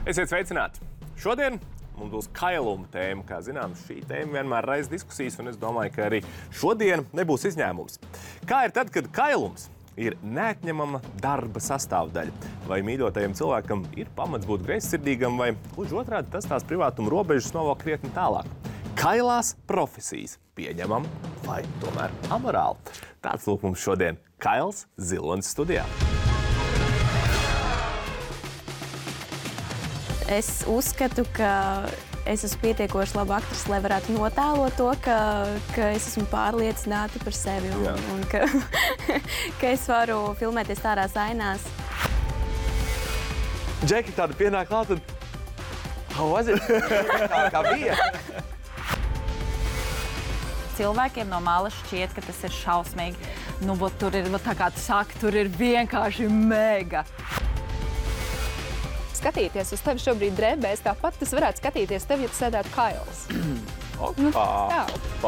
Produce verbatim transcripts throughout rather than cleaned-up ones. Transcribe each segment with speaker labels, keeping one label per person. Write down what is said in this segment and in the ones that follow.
Speaker 1: Esiet sveicināti! Šodien mums būs kailuma tēma. Kā zināms, šī tēma vienmēr raisa diskusijas, un es domāju, ka arī šodien nebūs izņēmums. Kā ir tad, kad kailums ir neatņemama darba sastāvdaļa? Vai mīļotajam cilvēkam ir pamats būt greizsirdīgam, vai gluži otrādi tas tās privātuma robežas novelk krietni tālāk? Kailās profesijas pieņemam vai tomēr amorāli? Tāds lūk mums šodien Kails Zilonis studijā.
Speaker 2: Es uzskatu, ka es esmu pietiekoši laba aktrise, lai varētu notēlot to, ka, ka es esmu pārliecināta par sevi un, un ka, ka es varu filmēties tādās ainās.
Speaker 1: Džeki, tāda pienāk klāt un... How was it? kā, kā bija?
Speaker 3: Cilvēkiem no malas šķiet, ka tas ir šausmīgi. Nu, bet tur ir, tā kā tu saki, tur ir vienkārši mega.
Speaker 4: Skatīties uz tevi šobrīd drēbēs, tāpat tas varētu skatīties tevi, ja tu sēdētu Kails.
Speaker 1: Opa, opa.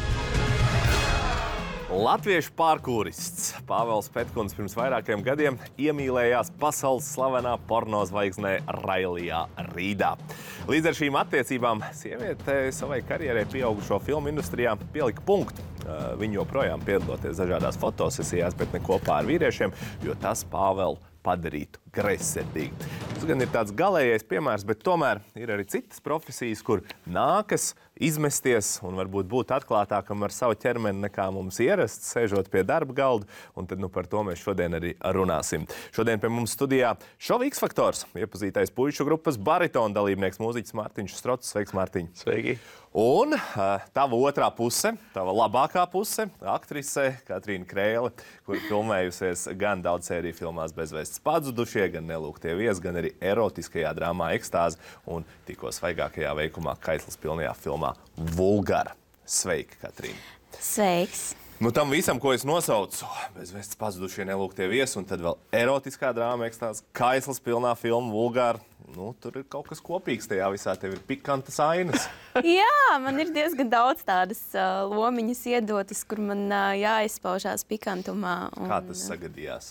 Speaker 1: Latviešu pārkūrists Pāvels Petkuns pirms vairākiem gadiem iemīlējās pasaules slavenā pornozvaigznē Railijā Rīdā. Līdz ar šīm attiecībām sieviete savai karjerai pieaugušo filmu industrijā pielika punktu. Viņa joprojām piedaloties dažādās fotosesijās, bet ne kopā ar vīriešiem, jo tas Pāvelu padarītu greizsirdīgi. Tas gan ir tāds galējais piemērs, bet tomēr ir arī citas profesijas, kur nākas izmesties un varbūt būt atklātākam ar savu ķermeni nekā mums ierasts, sēžot pie darba galda, un tad nu par to mēs šodien arī runāsim. Šodien pie mums studijā šova X-faktors, iepazītais puišu grupas baritona dalībnieks mūziķis Mārtiņš Strots. Sveiks, Mārtiņ!
Speaker 5: Sveiki!
Speaker 1: Un uh, tava otrā puse, tava labākā puse, aktrise Katrīna Krēle, kur filmējusies gan daudz sēriju filmās Bezvēsts pazudušie, gan Nelūgtie viesi, gan arī erotiskajā drāmā Ekstāze un tikko svaigākajā veikumā Kaisls pilnajā filmā Vulgara. Sveiki, Katrīna!
Speaker 2: Sveiks!
Speaker 1: Nu, tam visam, ko es nosaucu, Bezvēsts pazudušie, Nelūgtie viesi un tad vēl erotiskā drāma Ekstāze, Kaisls pilnā filma Vulgara. Nu, tur ir kaut kas kopīgs tajā visā. Tev ir pikantas ainas.
Speaker 2: Jā, man ir diezgan daudz tādas uh, lomiņas iedotas, kur man uh, jāizpaužās pikantumā. Un,
Speaker 1: Kā tas sagadījās?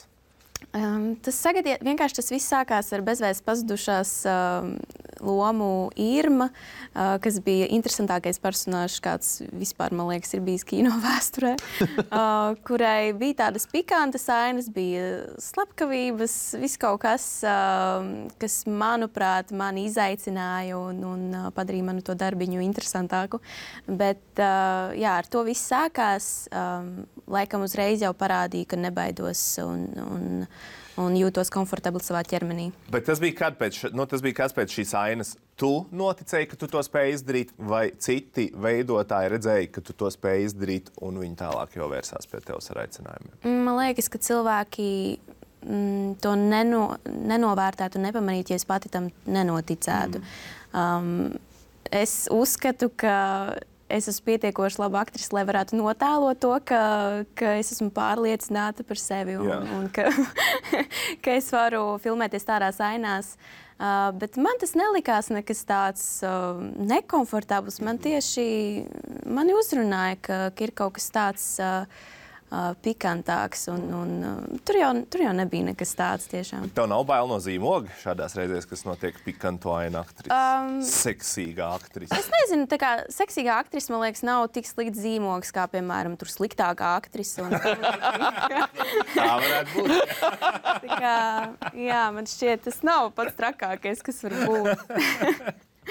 Speaker 2: Um, tas sagadījās, vienkārši tas viss sākās ar bezvēsts pazudušās um, lomu Irma, uh, kas bija interesantākais personāžs, kāds vispār, man liekas, ir bijis kino vēsturē, uh, kurai bija tādas pikantas ainas, bija slepkavības, viss kaut kas, uh, kas, manuprāt, mani izaicināja un, un uh, padarīja manu to darbiņu interesantāku. Bet, uh, jā, ar to viss sākās. Um, laikam uzreiz jau parādīja, ka nebaidos un, un, un jūtos komfortabli savā ķermenī.
Speaker 1: Bet tas bija, kad pēc, nu, tas bija kāds pēc šīs ainas. Tu noticēji, ka tu to spēji izdarīt, vai citi veidotāji redzēja, ka tu to spēji izdarīt, un viņi tālāk jau vērsās pie tevis ar aicinājumiem?
Speaker 2: Man liekas, ka cilvēki mm, to neno, nenovērtētu un nepamanītu, ja es pati tam nenoticētu. Mm. Um, es uzskatu, ka es esmu pietiekoši laba aktrise, lai varētu notēlot to, ka, ka es esmu pārliecināta par sevi un, un ka, ka es varu filmēties tādās ainās. Uh, bet man tas nelikās nekas tāds uh, nekomfortabls. Man tieši mani uzrunāja, ka, ka ir kaut kas tāds uh, uh, pikantāks. Un, un, uh, tur, jau, tur jau nebija nekas tāds tiešām.
Speaker 1: Tev nav bail no zīmoga šādās reizēs, kas notiek pikanto aina aktrise? Um, seksīgā aktrise?
Speaker 2: Es nezinu, tā kā seksīgā aktrise, man liekas, nav tik slikts zīmogs, kā, piemēram, tur sliktākā aktrise. Un...
Speaker 1: Tā varētu būt.
Speaker 2: Tā kā, jā, man šķiet, tas nav pats trakākais, kas var būt.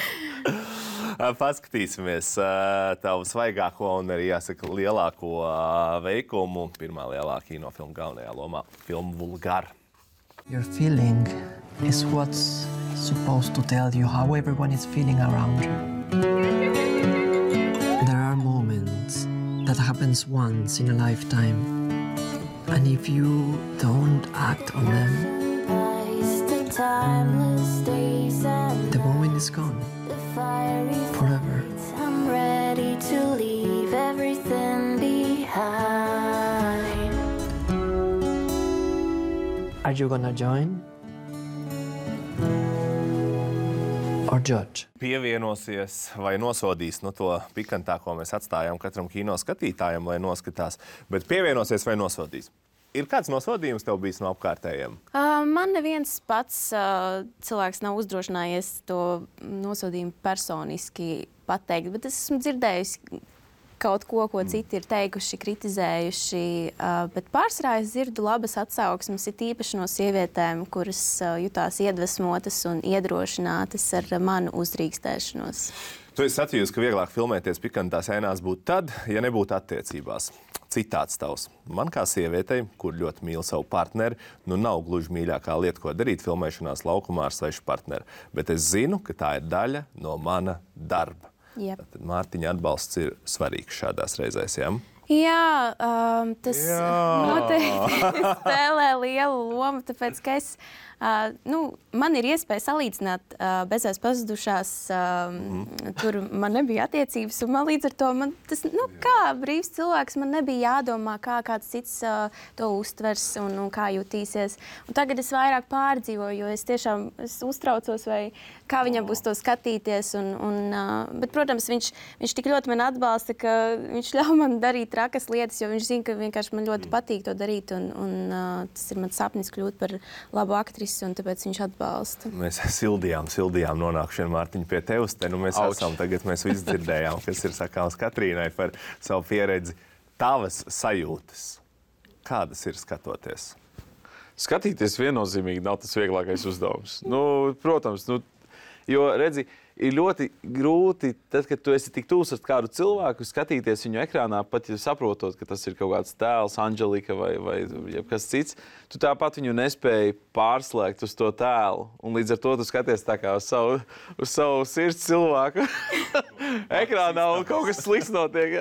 Speaker 1: Paskatīsimies tavu svaigāko un arī, jāsaka, lielāko veikumu. Pirmā lielā kinofilma galvenajā lomā - filma Vulgara.
Speaker 6: Your feeling is what's supposed to tell you how everyone is feeling around you. There are moments that happens once in a lifetime. And if you don't act on them, the moment is gone. Forever.
Speaker 7: I'm ready to leave everything behind.
Speaker 6: Are you gonna join? Or judge?
Speaker 1: Pievienosies vai nosodīs, nu to pikantāko mēs atstājām katram kino skatītājam, lai noskatās, bet pievienosies vai nosodīs? Ir kāds nosodījums tev bijis no apkārtējiem?
Speaker 2: Uh, man neviens pats uh, cilvēks nav uzdrošinājies to nosodījumu personiski pateikt, bet es esmu dzirdējusi kaut ko, ko citi ir teikuši, kritizējuši, uh, bet pārsvarā es dzirdu labas atsauksmes, ir īpaši no sievietēm, kuras uh, jutās iedvesmotas un iedrošinātas ar uh, manu uzdrīkstēšanos.
Speaker 1: Tu esi sacījusi, ka vieglāk filmēties pikantās ēnās būtu tad, ja nebūtu attiecībās. Citāts tavs. Man kā sievietei, kur ļoti mīl savu partneri, nu nav gluži mīļākā lieta, ko darīt filmēšanās laukumā ar svešu partneri. Bet es zinu, ka tā ir daļa no mana darba.
Speaker 2: Yep.
Speaker 1: Tad Mārtiņa atbalsts ir svarīgs šādās reizēs, jā?
Speaker 2: Jā, um, tas Jā. noteikti spēlē lielu lomu, tāpēc, ka es, uh, nu, man ir iespēja salīdzināt uh, bezvēs pazudušās, um, mm. tur man nebija attiecības, un man līdz ar to, man tas, nu, kā brīvs cilvēks, man nebija jādomā, kā kāds cits uh, to uztvers un, un kā jutīsies. Un tagad es vairāk pārdzīvoju, jo es tiešām es uztraucos, vai kā viņam būs to skatīties, un, un, uh, bet, protams, viņš, viņš tik ļoti man atbalsta, ka viņš ļauj man darīt trakas lietas, jo viņš zina, ka vienkārši man ļoti patīk to darīt, un, un uh, tas ir mans sapnis kļūt par labu aktrisi, un tāpēc viņš atbalsta.
Speaker 1: Mēs sildījām, sildījām nonākšanu, Mārtiņa, pie tevis. Te nu mēs Auč. esam, tagad mēs visi dzirdējām, kas ir sakāms Katrīnai par savu pieredzi. Tavas sajūtas, kādas ir skatoties?
Speaker 5: Skatīties viennozīmīgi nav tas vieglākais uzdevums. Nu, protams, nu, jo, redzi, ir ļoti grūti, tad, kad tu esi tik tūs ar kādu cilvēku, skatīties viņu ekrānā, pat ja saprotot, ka tas ir kaut kāds tēls, Anģelika vai, vai jebkas cits, tu tāpat viņu nespēji pārslēgt uz to tēlu. Un līdz ar to tu skaties tā kā uz savu, uz savu sirds cilvēku ekrānā un kaut kas slikts notiek.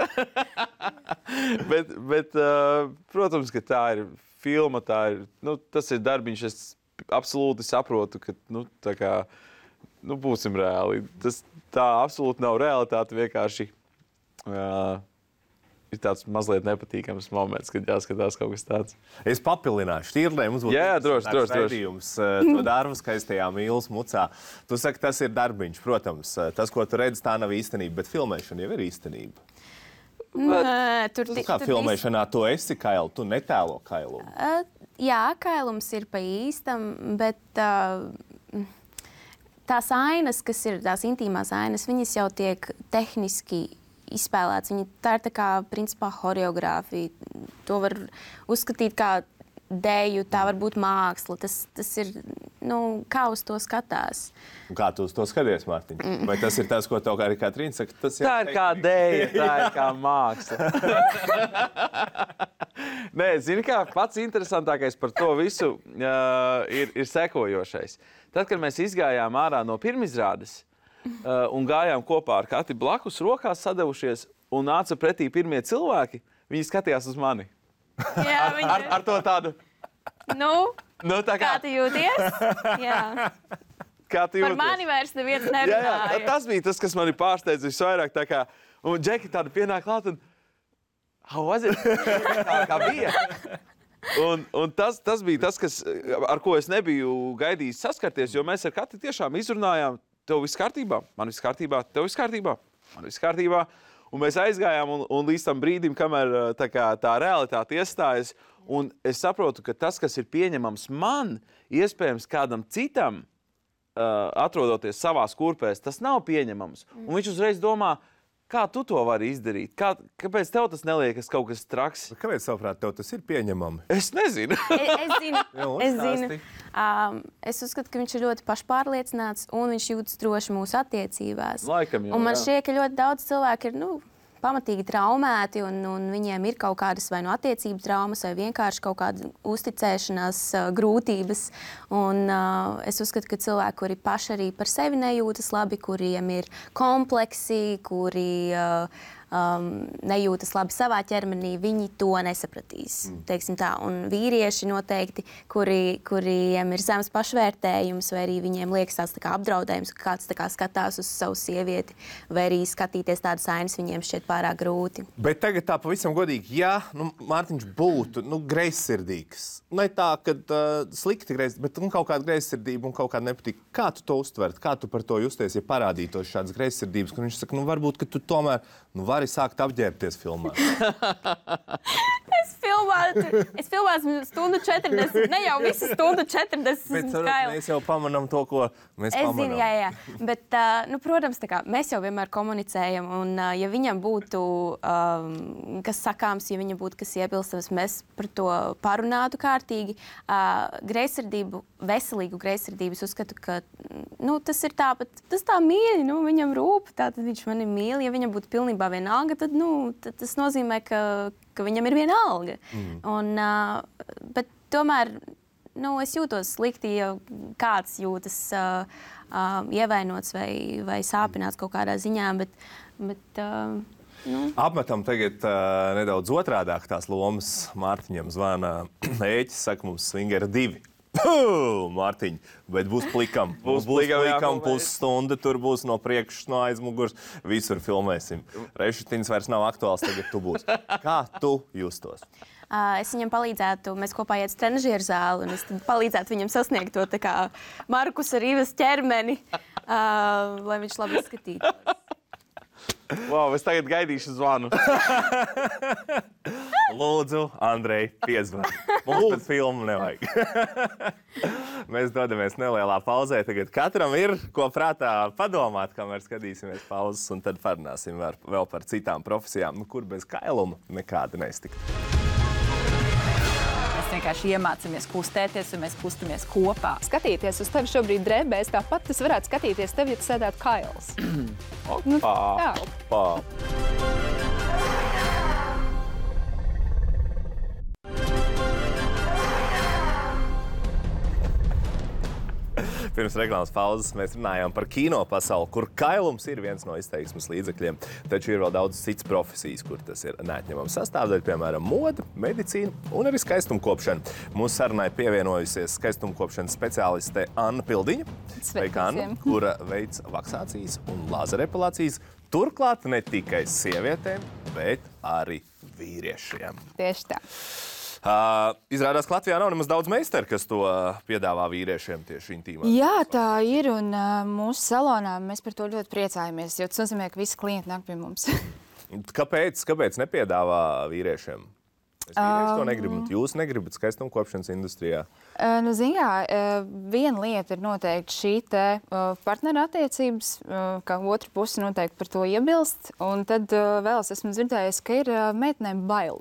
Speaker 5: bet, bet uh, protams, ka tā ir filma, tā ir, nu, tas ir darbiņš, es absolūti saprotu, ka, nu, tā kā, nu, būsim reāli. Tas tā absolūti nav realitāte, vienkārši uh, ir tāds mazliet nepatīkams moments, kad jāskatās kaut kas tāds.
Speaker 1: Es papilināšu. Tīrlē mums būtu
Speaker 5: jā, droši, droši,
Speaker 1: raidījums to darbu skaistajā mīlas mucā. Tu saki, tas ir darbiņš, protams. Tas, ko tu redzi, tā nav īstenība, bet filmēšana jau ir īstenība.
Speaker 2: Nē, tur,
Speaker 1: tu kā
Speaker 2: tur
Speaker 1: filmēšanā tu esi Kailu, tu netēlo Kailumu?
Speaker 2: Uh, jā, Kailums ir pa īstam, bet... Uh, Tās ainas, kas ir tās intīmās ainas, viņas jau tiek tehniski izspēlētas. Viņi, tā ir tā kā, principā, horeogrāfija. To var uzskatīt kā deju, tā var būt māksla. Tas, tas ir, nu, kā uz to skatās.
Speaker 1: Un kā tu uz to skaties, Mārtiņ? Mm. Vai tas ir tas, ko tev arī Katrīna saka? Tas
Speaker 5: tā ir kā deja, tā ir kā māksla. Nē, zini kā, pats interesantākais par to visu uh, ir, ir sekojošais. Tad, kad mēs izgājām ārā no pirmizrādes uh, un gājām kopā ar Kati blakus, rokās sadevušies un nāca pretī pirmie cilvēki, viņi skatījās uz mani.
Speaker 2: Jā, viņi...
Speaker 5: ar, ar to tādu...
Speaker 2: Nu,
Speaker 5: nu tā kā...
Speaker 2: kā tu jūties? Jā.
Speaker 5: Kā tu jūties?
Speaker 2: Par mani vairs neviens nerunāja.
Speaker 5: Jā, jā, tas bija tas, kas mani pārsteidz visvairāk. Tā kā, un Džeki tāda pienāk klāt un... How was it? Kā, kā bija? Un, un tas, tas bija tas, kas, ar ko es nebiju gaidījis saskarties, jo mēs ar Kati tiešām izrunājām, tev viss kārtībā, man viss kārtībā, tev viss kārtībā, man viss kārtībā. Un mēs aizgājām un, un līdz tam brīdim, kamēr tā, kā, tā realitāte iestājas, un es saprotu, ka tas, kas ir pieņemams man, iespējams kādam citam, uh, atrodoties savās kurpēs, tas nav pieņemams. Un viņš uzreiz domā, kā tu to vari izdarīt? Kā, kāpēc tev tas neliekas kaut kas traks?
Speaker 1: Kāpēc, tavuprāt, tev tas ir pieņemami?
Speaker 5: Es nezinu.
Speaker 2: es, es zinu.
Speaker 1: Jā,
Speaker 2: es, zinu. Um, es uzskatu, ka viņš ir ļoti pašpārliecināts un viņš jūtas droši mūsu attiecībās.
Speaker 5: Laikam jau,
Speaker 2: un man
Speaker 5: jā.
Speaker 2: šķiet, ka ļoti daudz cilvēku ir, nu, pamatīgi traumēti un, un viņiem ir kaut kādas vai no attiecību traumas vai vienkārši kaut kāda uzticēšanās uh, grūtības. Un uh, es uzskatu, ka cilvēki, kuri paši arī par sevi nejūtas labi, kuriem ir kompleksi, kuri uh, um, nejūtas labi savā ķermenī, viņi to nesapratīs. Mm. Teiksim tā. Un vīrieši noteikti, kuri, kuriem ir zems pašvērtējums, vai arī viņiem liekas tāds tā kā apdraudējums, ka kāds tā kā skatās uz savu sievieti, vai arī skatīties tādas ainas viņiem šķiet pārāk grūti.
Speaker 1: Bet tagad tā pavisam godīgi, ja nu, Mārtiņš būtu nu, greizsirdīgs, ne tā, ka uh, slikti greizsirdīgs, bet nu, kaut kāda greizsirdība un kaut kāda nepatīk. Kā tu to uztvert? Kā tu par to justies, ja parādītos šādas greizsirdības, kur viņš saka, nu varbūt, ka tu tomēr nu, vari arī sākt apģērbties filmā?
Speaker 2: Es filmēju, es filmēju stundu četrdesmit, ne jau visu stundu četrdesmit.
Speaker 1: Bet mēs jau pamanām to, ko mēs
Speaker 2: es
Speaker 1: pamanām.
Speaker 2: Zinu, jā, jā. Bet, uh, nu, protams, tā kā mēs jau vienmēr komunicējam, un uh, ja viņam būtu um, kas sakāms, ja viņam būtu kas iebilstams, mēs par to parunātu kārtīgi. Uh, greizsirdību, veselīgu greizsirdību, es uzskatu, ka nu, tas ir tā, bet tas tā mīļi, nu, viņam rūp, tā tad viņš mani mīl. Ja viņam būtu pilnībā vienalga, tad, nu, tad tas nozīmē, ka, ka viņam ir vienalga. Mm. Un, uh, bet tomēr nu, es jūtos slikti, ja kāds jūtas uh, uh, ievainots vai, vai sāpināts kaut kādā ziņā, bet, bet uh, nu.
Speaker 1: Apmetam tagad uh, nedaudz otrādāk tās lomas. Mārtiņam zvana ēķis, saka mums swingera divi. Puh, Mārtiņ, bet būs plikam. Būs plikam, plikam pusstunda, tur būs no priekšas, no aizmugurs. Visur filmēsim. Rešetiņas vairs nav aktuāls, tagad tu būs. Kā tu justos?
Speaker 2: Uh, es viņam palīdzētu, mēs kopā iet uz trenažieru zāli, un es tad palīdzētu viņam sasniegt to tā kā Markusa Rīvas ķermeni, uh, lai viņš labi izskatītos.
Speaker 5: Wow, es tagad gaidīšu zvanu.
Speaker 1: Lūdzu, Andrej, piezvani. Mums pat filmu nevajag. Mēs dodamies nelielā pauzē. Tagad katram ir ko prātā padomāt, kamēr skatīsimies pauzes, un tad parunāsim vēl par citām profesijām, nu, kur bez kailuma nekāda neiztikt.
Speaker 3: Mēs vienkārši iemācāmies kustēties, un mēs kustamies kopā.
Speaker 4: Skatīties uz tevi šobrīd drēbēs, tāpat tas varētu skatīties tevi, ja tu sēdētu kails.
Speaker 5: Opā,
Speaker 4: tā.
Speaker 5: opā.
Speaker 1: Pirms reklāmas pauzes mēs runājām par kino pasauli, kur kailums ir viens no izteiksmes līdzekļiem. Taču ir vēl daudz cits profesijas, kur tas ir neatņemama sastāvdaļa, piemēram, moda, medicīna un arī skaistumkopšana. Mūsu sarunai pievienojusies skaistumkopšanas speciāliste Anna Pildiņa, sveika, Anna, kura veic vaksācijas un lāzerepilācijas. Turklāt ne tikai sievietēm, bet arī vīriešiem.
Speaker 4: Tieši tā.
Speaker 1: Uh, izrādās, ka Latvijā nav nemaz daudz meistaru, kas to piedāvā vīriešiem tieši intīmā.
Speaker 8: Jā, tā ir, un uh, mūsu salonā mēs par to ļoti priecājamies, jo tas nozīmē, ka visi klienti nāk pie mums.
Speaker 1: Kāpēc, kāpēc nepiedāvā vīriešiem? Es vīrieši to negribu, un jūs negribat skaistumkopšanas industrijā.
Speaker 8: Uh, nu, zin kā, uh, viena lieta ir noteikti šī te uh, partnerattiecības, uh, ka otra puse noteikti par to iebilst, un tad uh, vēl es esmu dzirdējis, ka ir uh, meitenēm bail.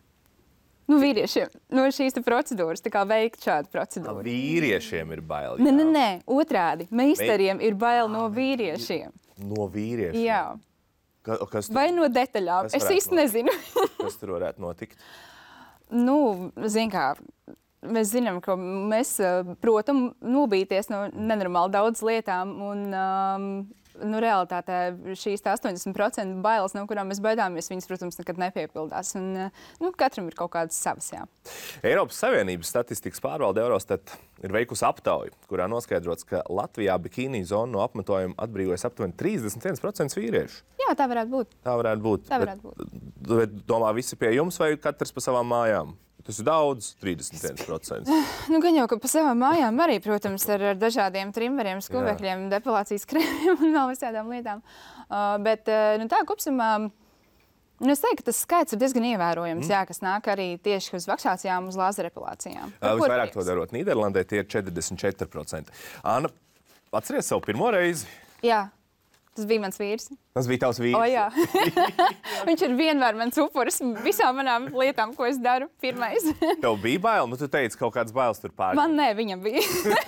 Speaker 8: Nu, vīriešiem no šīs procedūras, tā kā veikt šādu procedūru.
Speaker 1: Vīriešiem ir bail.
Speaker 8: Nē, nē, nē, otrādi. Meistariem ir bail no vīriešiem.
Speaker 1: No vīriešiem?
Speaker 8: Jā.
Speaker 1: Ka, kas tur,
Speaker 8: vai no detaļām. Es īsti nezinu.
Speaker 1: Kas tur varētu notikt?
Speaker 8: Nu, zin kā, mēs zinām, ka mēs, protam, nobīties no nenormāli daudz lietām, un um, nu, realitātē šīs astoņdesmit procenti bailes, no kurām mēs baidāmies, viņas, protams, nekad nepiepildās. Un, nu, katram ir kaut kādas savas, jā.
Speaker 1: Eiropas Savienības statistikas pārvalde Eurostat ir veikusi aptauju, kurā noskaidrots, ka Latvijā bikīnī zonu no apmetojuma atbrīvojas aptuveni trīsdesmit viens procents vīriešu.
Speaker 8: Jā, tā varētu būt.
Speaker 1: Tā varētu būt.
Speaker 8: Tā varētu būt.
Speaker 1: Bet, bet domā visi pie jums vai katrs pa savām mājām? Tas ir daudz, trīsdesmit viens procents.
Speaker 8: Nu, gan jau, ka pa savām mājām arī, protams, ar, ar dažādiem trimmeriem, skuvekļiem, depilācijas krēmiem un vēl visādām lietām. Uh, bet, uh, nu tā, kopsumā, nu, es teiktu, ka tas skaits ir diezgan ievērojams, mm. jā, kas nāk arī tieši uz vaksācijām, uz lāzerepilācijām.
Speaker 1: Uh, visvairāk to darot Nīderlandē, tie ir četrdesmit četri procenti. Anna, atceries savu pirmo reizi?
Speaker 8: Jā. Tas bija mans vīrs.
Speaker 1: Tas bija tavs vīrs?
Speaker 8: O, jā. Viņš ir vienmēr mans upuris visām manām lietām, ko es daru pirmais.
Speaker 1: Tev bija bail? Nu, tu teici, kaut kādas bailes tur pārņemt.
Speaker 8: Man nē, viņam bija.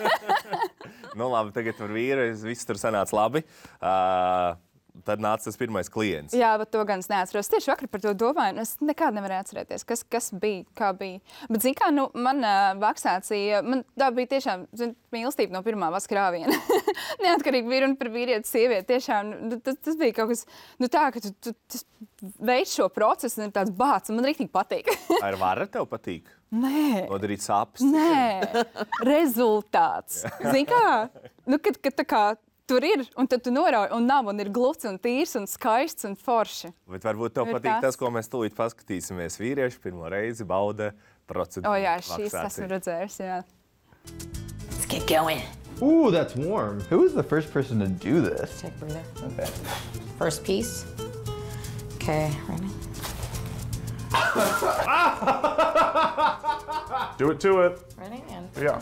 Speaker 1: Nu, labi, tagad par vīru viss tur sanāca labi. Uh, tad nāca tas pirmais klients.
Speaker 8: Jā, bet to gan es neatceros. Tieši vakar par to domāju, un es nekādu nevarēju atcerēties, kas, kas bija, kā bija. Bet, zin kā, nu, man uh, vaksācija, man tā bija tiešām, zin, mīlestība no pirmā vaskrāviena. Neatkarīgi bija runa par vīrieti, sievieti. Tiešām, nu, tas, tas bija kaut kas, nu tā, ka tu, tu, tu veids šo procesu, un ir tāds bāts, un man rīktīgi patīk.
Speaker 1: Ar vara tev patīk?
Speaker 8: Nē.
Speaker 1: Nodarīt sāpes?
Speaker 8: Nē. Rezultāts. Zin kā, nu, kad, kad tā kā tur ir, un tad tu norauj, un nav, un ir gluds, un tīrs, un skaists, un forši.
Speaker 1: Bet varbūt tev
Speaker 8: ir
Speaker 1: patīk
Speaker 8: tas,
Speaker 1: tas, ko mēs tūlīt paskatīsimies. Vīrieši pirmo reizi bauda procedūru.
Speaker 8: O jā, šīs esmu redzējis, jā.
Speaker 9: Let's get going.
Speaker 10: Ooh, that's warm. Who was the first person to do this?
Speaker 9: Check breather.
Speaker 10: Okay.
Speaker 9: First piece. Okay. Okay, ready?
Speaker 10: Do it to it.
Speaker 9: Ready? And
Speaker 10: Yeah.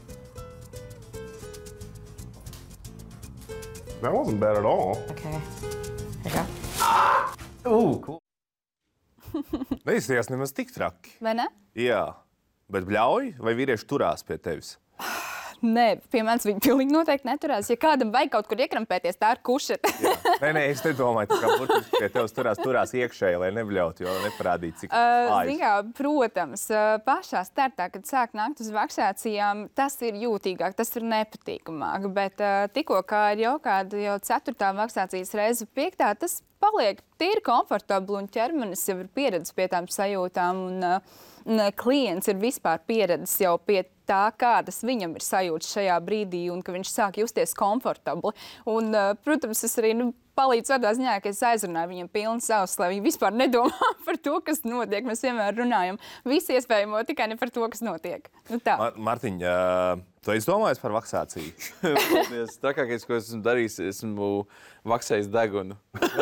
Speaker 10: That wasn't bad at all.
Speaker 9: okay. Here you go.
Speaker 1: Ooh, cool. Neizties nemaz tik traki.
Speaker 8: Vai ne?
Speaker 1: Jā, bet bļauj, vai vīrieši turās pie tevis?
Speaker 8: Nē, pie manis viņi pilnīgi noteikti neturās. Ja kādam vajag kaut kur iekrampēties, tā ir kušeta.
Speaker 1: Nē, nē, es nedomāju, tā kā burtiski pie tevis turās, turās iekšēji, lai nebļautu, jo neparādītu, cik
Speaker 8: Uh,
Speaker 1: vājš.
Speaker 8: zin kā, protams, uh, pašā startā, kad sāk nākt uz vaksācijām, tas ir jūtīgāk, tas ir nepatīkamāk. Bet uh, tikko kā ir jau kāda jau ceturtā vaksācijas reize, piektā, tas paliek tīri komfortabli un ķermenis jau ir pieredzis pie tām sajūtām. Un, uh, un klients ir vispār pieredzis jau pie tā, kādas viņam ir sajūtas šajā brīdī un ka viņš sāk justies komfortabli. Un, uh, protams, es arī nu, palīdzu tādā ziņā, ka es aizrunāju viņam pilnu savus, lai viņi vispār nedomā par to, kas notiek. Mēs vienmēr runājam visu iespējamo, tikai ne par to, kas notiek. Nu, tā.
Speaker 1: Mar Martiņ, uh, tu esi domājis par vaksāciju?
Speaker 5: Paldies. Trakākais, ko esmu darījis, esmu vaksējis degunu.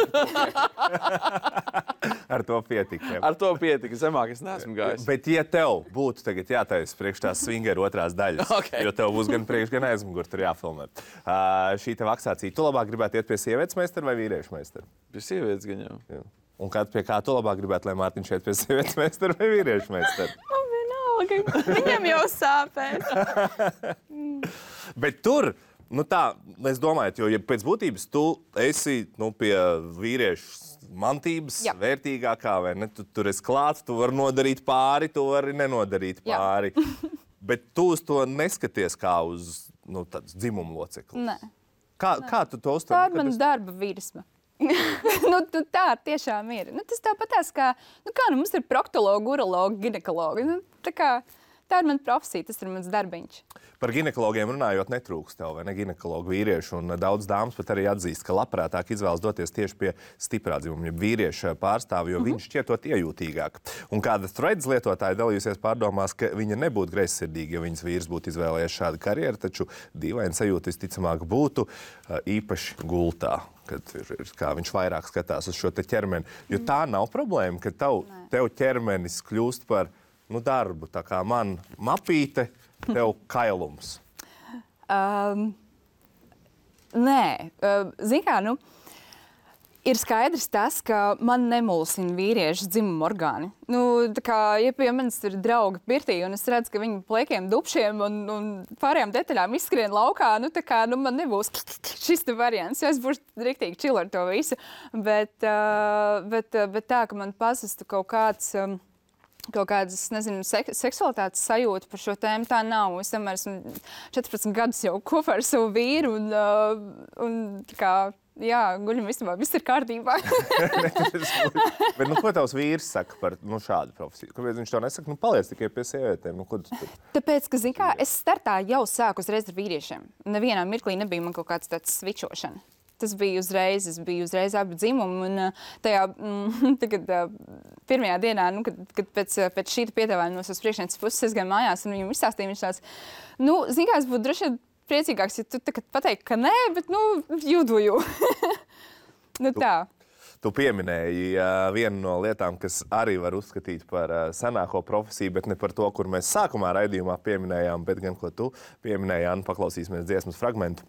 Speaker 1: Ar to pietika.
Speaker 5: Ar to pietika. Zemāk es neesmu gājis.
Speaker 1: Bet, ja tev būtu tagad jātaisa priekš tās swingeru otrās daļas,
Speaker 5: Okay.
Speaker 1: jo tev būs gan priekš, gan aizmugur, tur jāfilmē. Uh, šī te vaksācija, tu labāk gribētu iet pie sievietes meistara vai vīriešu meistara?
Speaker 5: Pie sievietes gan jau.
Speaker 1: Jā. Un kad pie kā tu labāk gribētu, lai Mārtiņš iet pie sievietes meistara vai vīriešu meistara?
Speaker 2: Vienalga, viņam jau sāpēs.
Speaker 1: Bet tur, nu tā, es domāju, jo ja pēc būtības tu esi nu, pie vīriešu mantības
Speaker 8: Jā.
Speaker 1: vērtīgākā, vai ne? Tu tur esi klāts, tu vari nodarīt pāri, tu vari nenodarīt
Speaker 8: Jā.
Speaker 1: pāri. Bet tu uz to neskaties kā uz nu, tādu dzimumu locekli.
Speaker 8: Nē.
Speaker 1: Kā, kā tu to uztver?
Speaker 8: Tā ir
Speaker 1: Kad
Speaker 8: mana
Speaker 1: es-
Speaker 8: darba virsma. nu, tu, tā tiešām ir. Nu, tas tāpatās kā, nu, kā nu, mums ir proktologi, urologi, ginekologi. Nu, tā, kā, tā ir mana profesija, tas ir mans darbiņš.
Speaker 1: Par ginekologiem runājot, netrūkst tev, vai ne? Ginekologu vīriešu un daudz dāmas pat arī atzīst, ka labprātāk izvēlas doties tieši pie stiprā dzimuma, ja vīrieša pārstāvja, jo mm -hmm. viņš šķietot iejūtīgāk. Un kāda threads lietotāja dalījusies pārdomās, ka viņa nebūtu greizsirdīga, ja viņas vīrs būtu izvēlējies šādu karjeru, taču dīvaina sajūta visticamāk būtu uh, īpaši gultā, kad ir, ir, kā viņš vairāk skatās uz šo te ķermeni. Jo tā nav problēma, ka tev, tev ķermenis kļūst par nu, darbu, tā kā man mapīte, tev kailums.
Speaker 8: Um, nē, uh, zini kā, nu, ir skaidrs tas, ka man nemulsina vīriešu dzimuma orgāni. Nu, tā kā, ja pie manis ir draugi pirtī un es redzu, ka viņi plēkiem dupšiem un, un pārējām detaļām izskrien laukā, nu, tā kā, nu, man nebūs šis te variants, jo es būšu riktīgi chill ar to visu. Bet, uh, bet, uh, bet tā, ka man pazustu kaut kāds... Um, kaut kādas, nezinu, sek seksualitātes sajūta par šo tēmu, tā nav. Es vienmēr esmu četrpadsmit gadus jau kopā ar savu vīru un, uh, un tā kā, jā, guļam istabā, viss ir kārtībā.
Speaker 1: Bet, nu, ko tavs vīrs saka par nu, šādu profesiju? Kāpēc viņš to nesaka? Nu, paliec tikai pie sievietēm. Nu, ko tu tur?
Speaker 8: Tāpēc, ka, zini kā, es startā jau sāku uzreiz ar vīriešiem. Nevienā mirklī nebija man kaut kāds tāds svičošana. Tas bija uzreiz, es biju uzreiz abi dzimumi. Un uh, tajā, mm, tagad, uh, pirmajā dienā, nu, kad, kad pēc, uh, pēc šīta piedāvājuma no savas priekšnieces puses es gāju mājās un viņam izstāstīju, viņš tāds, nu, zini kā, es būtu droši vien priecīgāks, ja tu tagad pateiktu, ka nē, bet, nu, jūdoju. nu, tā.
Speaker 1: Tu pieminēji uh, vienu no lietām, kas arī var uzskatīt par uh, senāko profesiju, bet ne par to, kur mēs sākumā raidījumā pieminējām, bet gan ko tu pieminēji, Anna, paklausīsimies dziesmas fragmentu.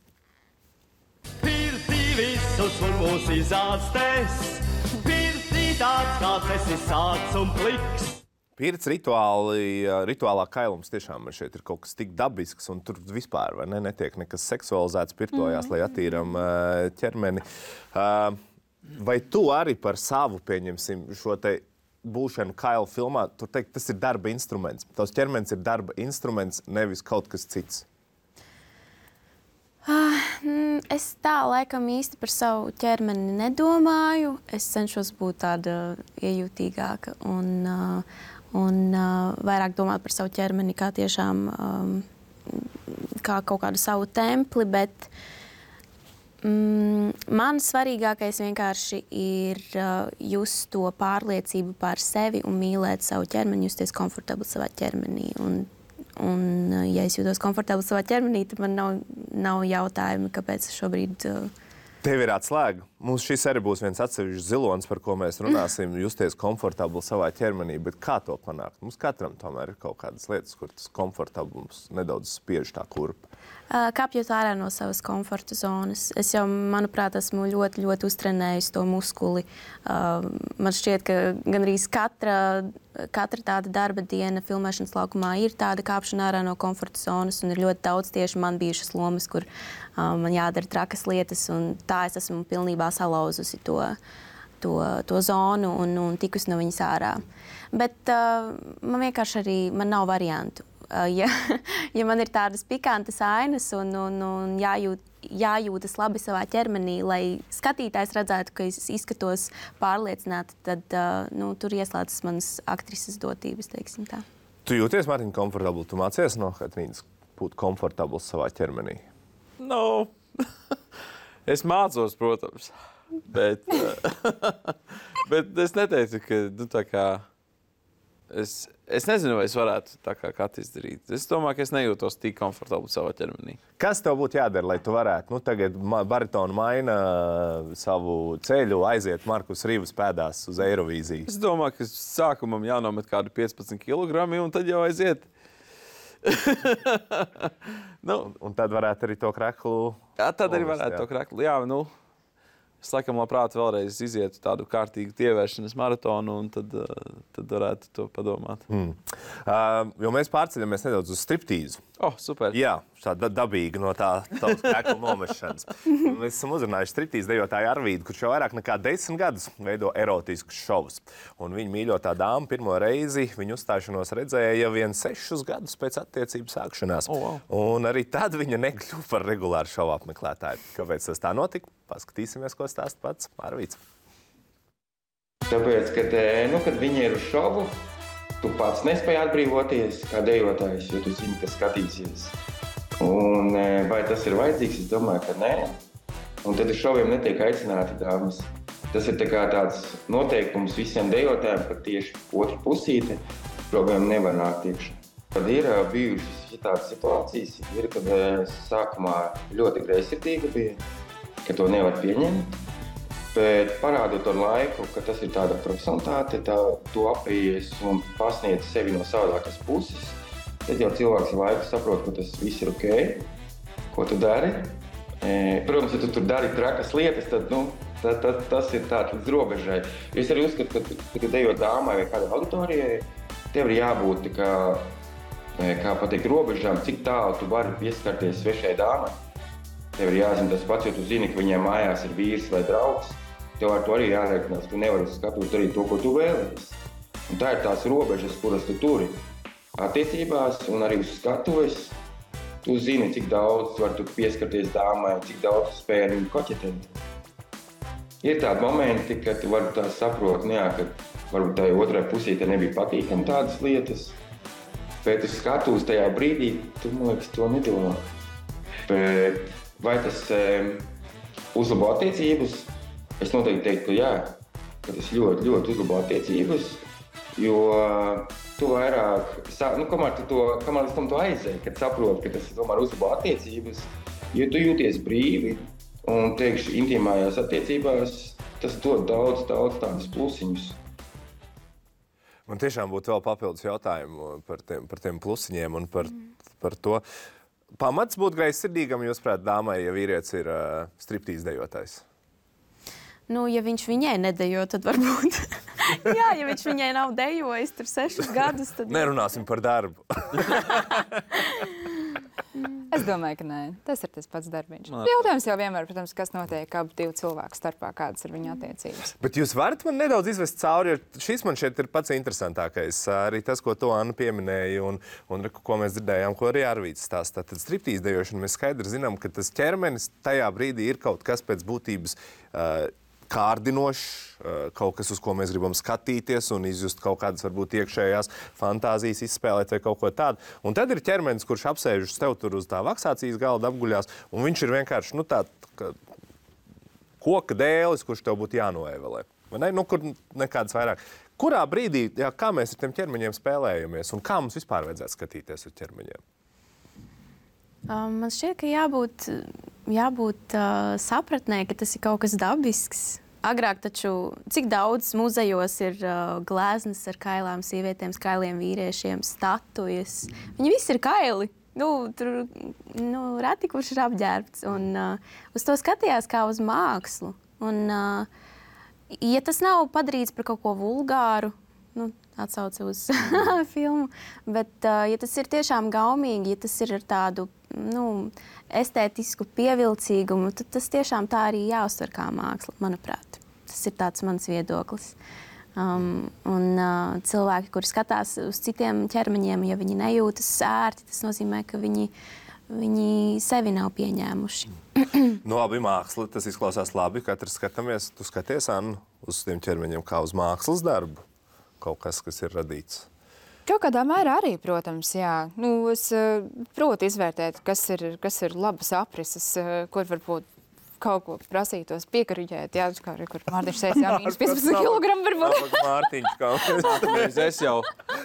Speaker 11: Visus un mūs izārstēs, pirtī tāds, kāds esi sāc un pliks.
Speaker 1: Pirts rituāli, rituālā kailums tiešām šeit ir kaut kas tik dabisks, un tur vispār vai ne, netiek nekas seksualizēts pirtojās, mm. lai attīram ķermeni. Vai tu arī par savu, pieņemsim, šo te būšanu kailu filmā, tu teikt, tas ir darba instruments. Tavs ķermenis ir darba instruments, nevis kaut kas cits.
Speaker 2: Es tā laikam īsti par savu ķermeni nedomāju. Es cenšos būt tāda iejūtīgāka un, un vairāk domāt par savu ķermeni kā tiešām kā kaut kādu savu templi, bet mm, man svarīgākais vienkārši ir just to pārliecību par sevi un mīlēt savu ķermeni, justies komfortabli savā ķermenī. Un, Un, ja es jūtos komfortabli savā ķermenī, tad man nav, nav jautājumi, kāpēc es šobrīd uh,
Speaker 1: Tev ir atslēga. Mums šis arī būs viens atsevišķs zilonis, par ko mēs runāsim, justies komfortabli savā ķermenī, bet kā to panākt? Mums katram tomēr ir kaut kādas lietas, kur tas komfortablums nedaudz spiež tā kurpa.
Speaker 2: Kāpjot ārā no savas komforta zonas. Es jau, manuprāt, esmu ļoti, ļoti uztrenējusi to muskuli. Man šķiet, ka gandrīz katra, katra tāda darba diena filmēšanas laukumā ir tāda kāpšana ārā no komforta zonas, un ir ļoti daudz tieši man bijušas lomas, kur man jādara trakas lietas, un tā es esmu pilnībā salauzusi to, to, to zonu un, un tikusi no viņas ārā. Bet uh, man vienkārši arī man nav variantu. Uh, ja, ja man ir tādas pikantas ainas un, un, un jājūt, jājūtas labi savā ķermenī, lai skatītājs redzētu, ka es izskatos pārliecināti, tad uh, nu, tur ieslēdzas manas aktrises dotības, teiksim tā.
Speaker 1: Tu jūties, Mārtiņ, komfortabli? Tu mācies no Katrīnas būt komfortabli savā ķermenī?
Speaker 5: No. Es mācos, protams, bet, bet es neteicu, ka nu, tā kā es, es nezinu, vai es varētu tā kā Kati izdarīt. Es domāju, ka es nejūtos tik komfortabli savā ķermenī.
Speaker 1: Kas tev būtu jādara, lai tu varētu? Nu, tagad baritonu maina savu ceļu, aiziet Markus Rīvas pēdās uz Eirovīziju.
Speaker 5: Es domāju, ka sākumam jānomet kādu piecpadsmit kilogrami un tad jau aiziet.
Speaker 1: nu, un, un tad varētu arī to kreklu...
Speaker 5: Jā, tad arī
Speaker 1: Olist,
Speaker 5: varētu
Speaker 1: jā.
Speaker 5: to kreklu. Jā, nu, es laikam labprāt vēlreiz izietu tādu kārtīgu tievēršanas maratonu un tad, tad varētu to padomāt.
Speaker 1: Mm. Uh, jo mēs pārceļamies nedaudz uz striptīzu.
Speaker 5: Oh, super.
Speaker 1: Jā, tāda dabīga no tā tavas krekla nomešanas. Mēs esam uzrunājuši striptīzu dejotāju Arvīdu, kurš jau vairāk nekā desmit gadus veido erotiskus šovus. Un viņa mīļotā dāma pirmo reizi viņu uzstāšanos redzēja vien sešus gadus pēc attiecību sākšanās.
Speaker 5: Oh, wow.
Speaker 1: Un arī tad viņa nekļuva par regulāru šovu apmeklētāju. Kāpēc tas tā notika? Paskatīsimies, ko stāsta pats Arvīds.
Speaker 12: Tāpēc, kad, nu, kad viņi ir uz šovu, tu pats nespēji atbrīvoties kā dejotājs, jo tu zini, kas skatīsies. Un vai tas ir vajadzīgs? Es domāju, ka nē. Un tad uz šoviem netiek aicināti dāmas. Tas ir tā kā tāds noteikums visiem dejotājiem, ka tieši otru pusīte šoviem nevar nākt iekšā. Kad ir bijušas tādas situācijas, ir, kad sākumā ļoti greizsirdīga bija, ka to nevar pieņemt. Bet parādot ar laiku, ka tas ir tāda profesionalitāte, tā, tu apējies un pasniedz sevi no savādākas puses, tad jau cilvēks ar laiku saprot, ka tas viss ir ok, ko tu dari. E, protams, ja tu tur dari trakas lietas, tad, nu, tad, tad tas ir tāds līdz robežai. Es arī uzskatu, ka, kad dejot dāmai vai kādai auditorijai, tev ir jābūt kā, kā pateikt, robežām, cik tālu tu vari pieskarties svešai dāmai. Tev ir jāzina tas pats, jo tu zini, ka viņiem mājās ir vīrs vai draugs. Tev ar to arī jārēķinās, tu nevari skatīt arī to, ko tu vēlies. Un tā ir tās robežas, kuras tu turi attiecībās un arī uz skatuves. Tu zini, cik daudz var tu pieskarties dāmai, cik daudz tu spēj ar viņu koķetēt. Ir tādi momenti, kad tu vari tā saprot, nu jā, ka varbūt tai otrai pusītei nebija patīkami tādas lietas, bet uz skatuves tajā brīdī, tu, man liekas, to nedomā. Bet vai tas um, uzlabo attiecības? Es noteikti teiktu, ka jā, ka tas ļoti, ļoti uzlabo attiecības, jo tu vairāk, nu, kamēr tu to, kamēr līdz tam tu aizēji, kad saproti, ka tas tomēr uzlabo attiecības, jo tu jūties brīvi un, teikšu, intīmājās attiecībās, tas dod daudz, daudz tādas plusiņus.
Speaker 1: Man tiešām būtu vēl papildus jautājumu par tiem, par tiem plusiņiem un par, par to. Pamats būt greizsirdīgam, jūs prāt, dāmai, ja vīrietis ir uh, striptīz dejotājs?
Speaker 2: Nu, ja viņš viņai nedejo, tad varbūt. Jā, ja viņš viņai nav dejojis tur sešus gadus, tad...
Speaker 1: Nerunāsim par darbu.
Speaker 8: Es domāju, ka nē. Tas ir tas pats darbiņš. Jautājums jau vienmēr, protams, kas notiek abu divu cilvēku starpā, kādas ir viņu attiecības.
Speaker 1: Bet jūs varat man nedaudz izvest cauri, jo šis man šeit ir pats interesantākais. Arī tas, ko to Anna pieminēja un, un ko mēs dzirdējām, ko arī Arvīds stāsta. Tad striptīz dejošana mēs skaidri zinām, ka tas ķermenis tajā brīdī ir kaut kas pēc būtības uh, kārdinošs, kaut kas, uz ko mēs gribam skatīties un izjust kaut kādas, varbūt, iekšējās fantāzijas, izspēlēt vai kaut ko tādu. Un tad ir ķermenis, kurš apsēžas tev tur uz tā vaksācijas galda apguļās, un viņš ir vienkārši, nu, tā, koka dēlis, kurš tev būtu jānoevelē. Vai ne? Nu, kur nekādas vairāk. Kurā brīdī, jā, kā mēs ar tiem ķermeņiem spēlējamies un kā mums vispār vajadzētu skatīties uz ķermeņiem?
Speaker 2: Um, man šķiet, ka jābūt jābūt uh, sapratnē, ka tas ir kaut kas dabisks. Agrāk taču, cik daudz muzejos ir uh, gleznas ar kailām sievietēm, kailiem vīriešiem, statujas. Viņi visi ir kaili. Nu, tur nu, reti kurš ir apģērbts. Un, uh, uz to skatījās kā uz mākslu. Un, uh, ja tas nav padarīts par kaut ko vulgāru, nu, atsauce uz filmu, bet, uh, ja tas ir tiešām gaumīgi, ja tas ir ar tādu nu, estētisku pievilcīgumu, tad tas tiešām tā arī jāuztver kā māksla, manuprāt. Tas ir tāds mans viedoklis. Um, un uh, cilvēki, kuri skatās uz citiem ķermeņiem, ja viņi nejūtas ērti, tas nozīmē, ka viņi, viņi sevi nav pieņēmuši.
Speaker 1: Nu, labi, māksla, tas izklausās labi. Katrs skatāmies, tu skaties, Anna, uz tiem ķermeņiem kā uz mākslas darbu. Kaut kas, kas ir radīts.
Speaker 8: Kaut kādā mērā arī, protams, jā. Nu, es uh, protu izvērtēt, kas ir, kas ir labas aprises, uh, kur varbūt kaut ko prasītos piekariģēt. Jā, kā arī, kur Mārtiņš sēs, jā, mīnus piecpadsmit kilogramu varbūt.
Speaker 1: Mārtiņš kaut.
Speaker 5: Es jau.